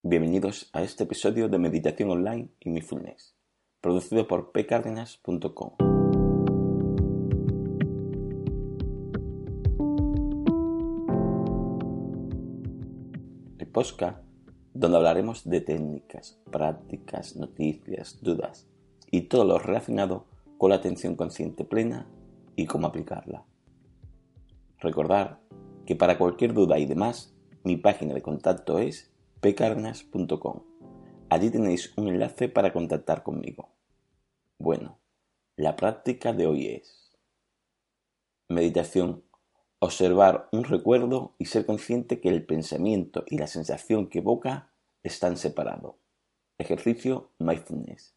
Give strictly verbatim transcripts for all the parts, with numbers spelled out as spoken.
Bienvenidos a este episodio de Meditación Online y Mindfulness, producido por p cárdenas punto com. El podcast donde hablaremos de técnicas, prácticas, noticias, dudas y todo lo relacionado con la atención consciente plena y cómo aplicarla. Recordad que para cualquier duda y demás, mi página de contacto es p cárdenas punto com. Allí tenéis un enlace para contactar conmigo. Bueno, la práctica de hoy es meditación, observar un recuerdo y ser consciente que el pensamiento y la sensación que evoca están separados. Ejercicio Mindfulness.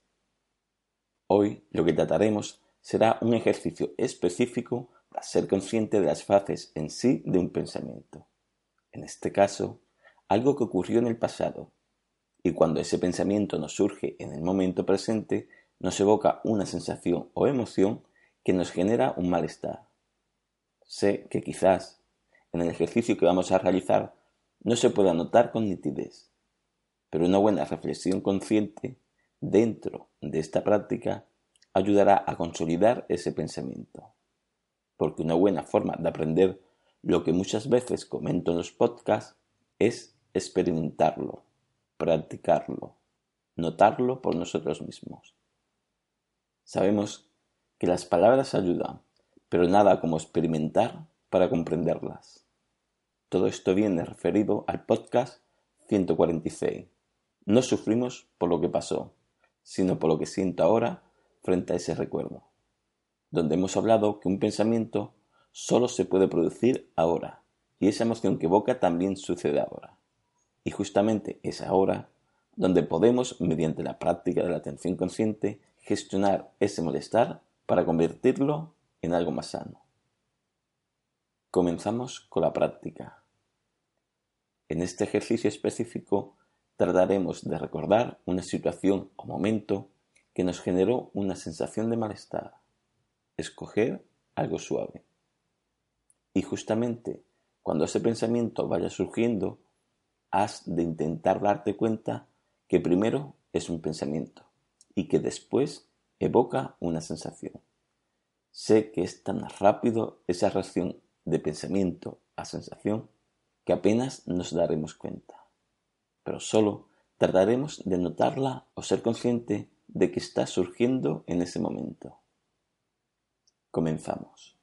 Hoy lo que trataremos será un ejercicio específico para ser consciente de las fases en sí de un pensamiento. En este caso, algo que ocurrió en el pasado. Y cuando ese pensamiento nos surge en el momento presente, nos evoca una sensación o emoción que nos genera un malestar. Sé que quizás en el ejercicio que vamos a realizar no se pueda notar con nitidez, pero una buena reflexión consciente dentro de esta práctica ayudará a consolidar ese pensamiento. Porque una buena forma de aprender lo que muchas veces comento en los podcasts es experimentarlo, practicarlo, notarlo por nosotros mismos. Sabemos que las palabras ayudan, pero nada como experimentar para comprenderlas. Todo esto viene referido al podcast ciento cuarenta y seis. No sufrimos por lo que pasó, sino por lo que siento ahora frente a ese recuerdo, donde hemos hablado que un pensamiento solo se puede producir ahora, y esa emoción que evoca también sucede ahora. Y justamente es ahora donde podemos, mediante la práctica de la atención consciente, gestionar ese malestar para convertirlo en algo más sano. Comenzamos con la práctica. En este ejercicio específico trataremos de recordar una situación o momento que nos generó una sensación de malestar. Escoger algo suave. Y justamente cuando ese pensamiento vaya surgiendo, has de intentar darte cuenta que primero es un pensamiento y que después evoca una sensación. Sé que es tan rápido esa reacción de pensamiento a sensación que apenas nos daremos cuenta, pero solo trataremos de notarla o ser consciente de que está surgiendo en ese momento. Comenzamos.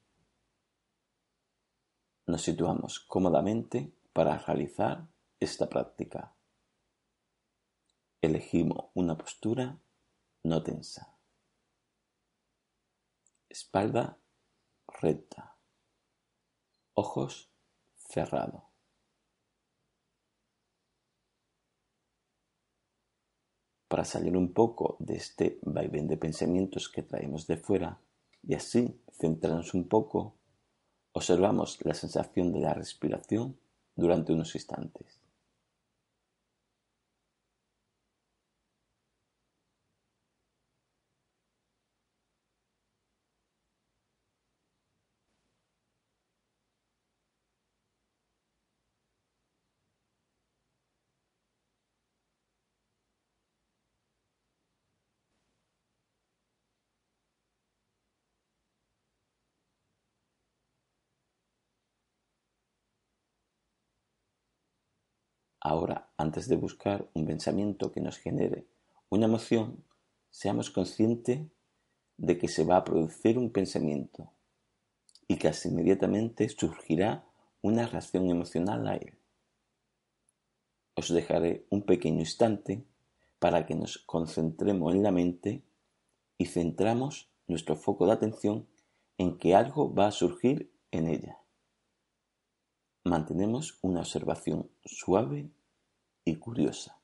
Nos situamos cómodamente para realizar esta práctica. Elegimos una postura no tensa. Espalda recta. Ojos cerrados. Para salir un poco de este vaivén de pensamientos que traemos de fuera y así centrarnos un poco, observamos la sensación de la respiración durante unos instantes. Ahora, antes de buscar un pensamiento que nos genere una emoción, seamos conscientes de que se va a producir un pensamiento y casi inmediatamente surgirá una reacción emocional a él. Os dejaré un pequeño instante para que nos concentremos en la mente y centramos nuestro foco de atención en que algo va a surgir en ella. Mantenemos una observación suave y curiosa.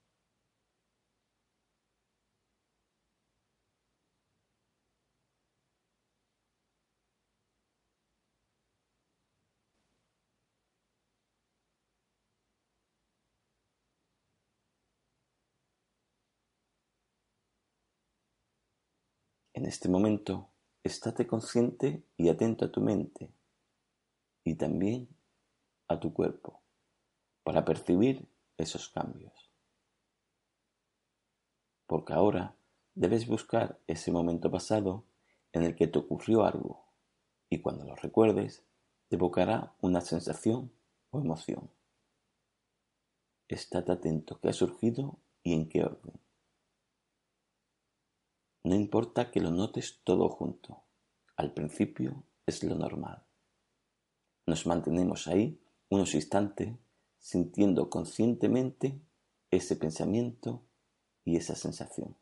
En este momento, estate consciente y atento a tu mente y también a tu cuerpo para percibir esos cambios. porque ahora debes buscar ese momento pasado en el que te ocurrió algo, y cuando lo recuerdes, te evocará una sensación o emoción. Estate atento qué ha surgido y en qué orden. No importa que lo notes todo junto. Al principio es lo normal. Nos mantenemos ahí unos instantes sintiendo conscientemente ese pensamiento y esa sensación.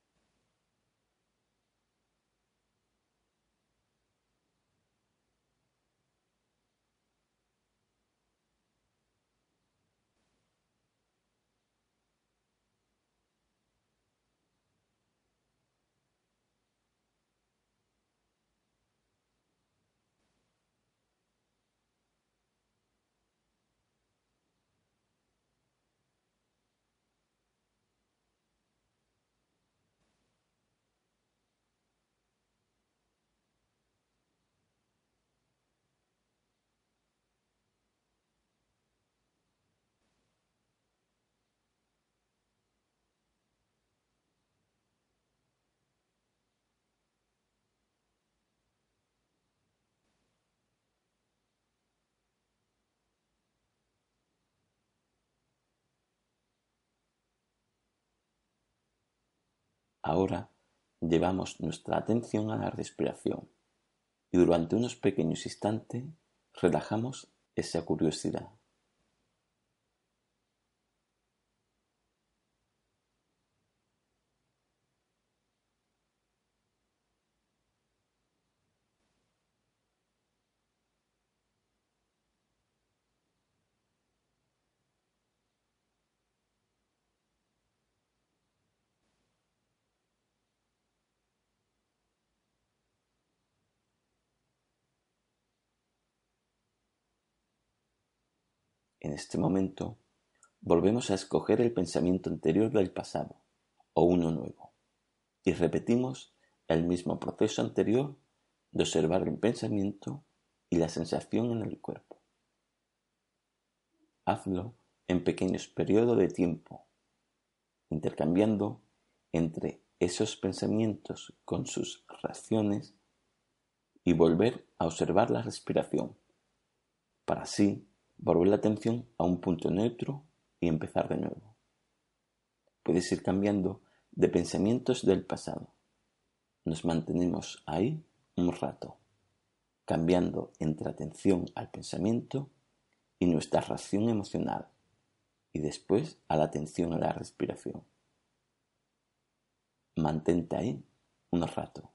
Ahora llevamos nuestra atención a la respiración y durante unos pequeños instantes relajamos esa curiosidad. En este momento volvemos a escoger el pensamiento anterior del pasado o uno nuevo y repetimos el mismo proceso anterior de observar el pensamiento y la sensación en el cuerpo. Hazlo en pequeños periodos de tiempo, intercambiando entre esos pensamientos con sus reacciones y volver a observar la respiración, para así volver la atención a un punto neutro y empezar de nuevo. Puedes ir cambiando de pensamientos del pasado. Nos mantenemos ahí un rato, cambiando entre atención al pensamiento y nuestra reacción emocional, y después a la atención a la respiración. Mantente ahí un rato.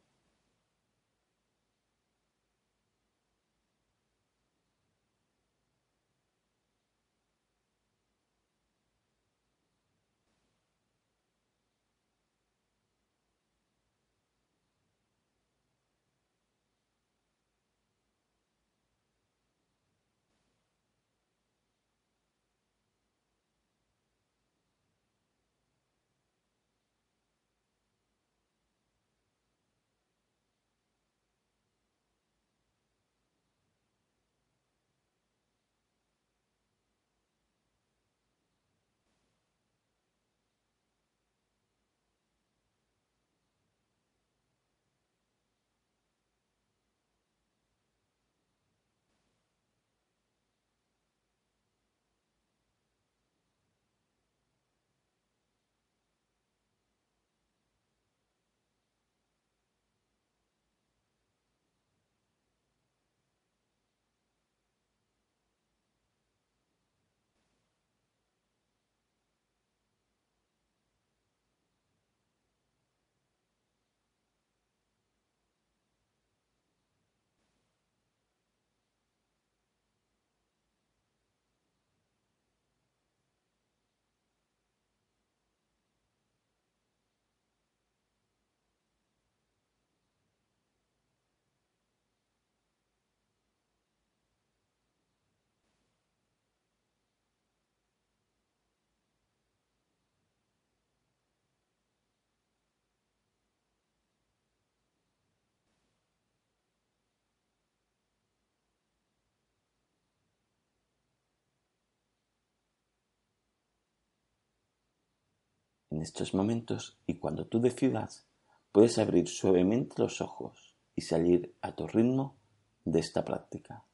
En estos momentos y cuando tú decidas, puedes abrir suavemente los ojos y salir a tu ritmo de esta práctica.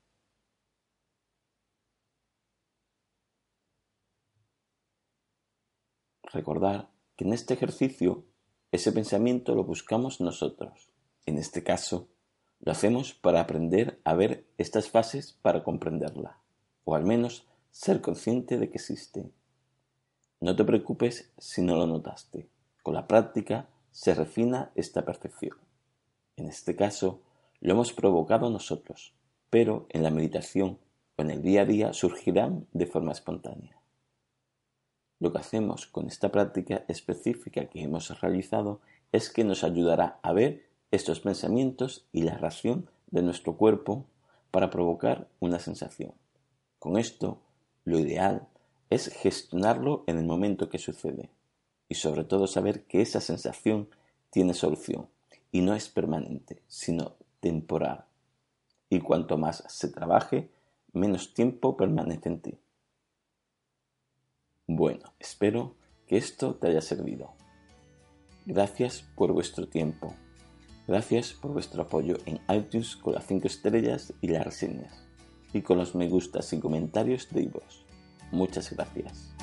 Recordar que en este ejercicio ese pensamiento lo buscamos nosotros. En este caso, lo hacemos para aprender a ver estas fases para comprenderla, o al menos ser consciente de que existe. No te preocupes si no lo notaste. Con la práctica se refina esta percepción. En este caso, lo hemos provocado nosotros, pero en la meditación o en el día a día surgirán de forma espontánea. Lo que hacemos con esta práctica específica que hemos realizado es que nos ayudará a ver estos pensamientos y la reacción de nuestro cuerpo para provocar una sensación. Con esto, lo ideal es gestionarlo en el momento que sucede y sobre todo saber que esa sensación tiene solución y no es permanente, sino temporal. Y cuanto más se trabaje, menos tiempo permanece en ti. Bueno, espero que esto te haya servido. Gracias por vuestro tiempo. Gracias por vuestro apoyo en iTunes con las cinco estrellas y las reseñas. Y con los me gustas y comentarios de iVoox. Muchas gracias.